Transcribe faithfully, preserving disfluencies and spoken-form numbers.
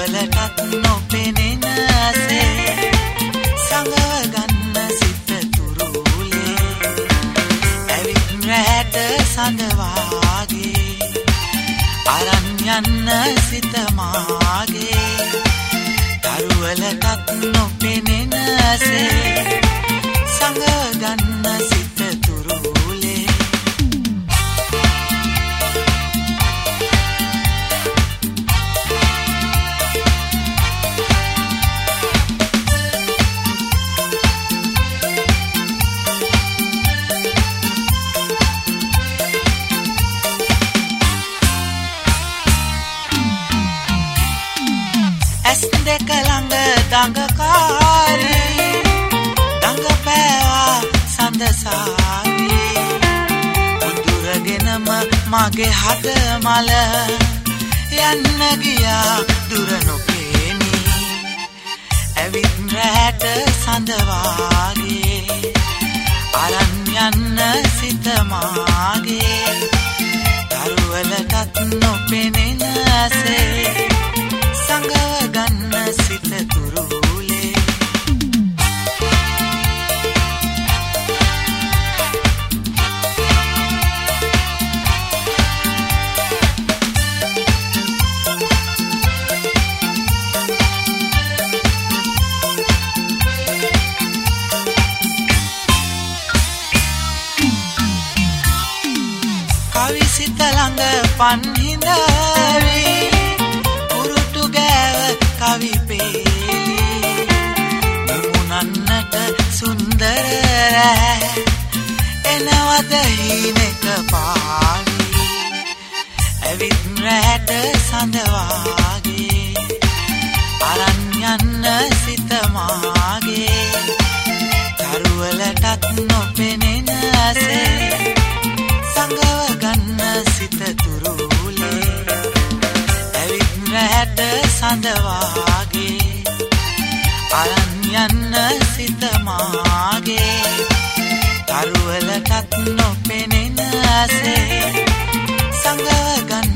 තරුවලටත් නොපෙනෙනසේ සඟව ගන්න සිත තුරුලේ ඇවිත් රැට සඳවාගේ අරන් යන්න සිත මාගේ තරුවලටත් නොපෙනෙනසේ සඟව ගන්න සිත තුරුලේ ඇස් දෙක ළඟ දඟකාරී දඟ පෑවා සඳසාවී උදුරගෙනම මගේ හද මල යන්න ගියා දුර නොපෙනී ඇවිත් රැට සඳවාගේ අරන් යන්න සිත මාගේ තරුවලටත් නොපෙනෙනසේ සඟව ගන්න සිත තුරුලේ කවි සිත ළඟ පන්හිඳවී කවි පේලි මුමුණන්නට සුන්දර රෑ එනවද හීනෙක පාවි ඇවිත් රැට සඳවාගේ අරන් යන්න සිත මාගේ තරුවලටත් නොපෙනෙනසේ සඟව ගන්න සිත තුරුලේ ඇවිත් රැට සඳවාගේ අරන් යන්න සිත මාගේ තරුවලටත් නොපෙනෙනසේ සඟව ගන්න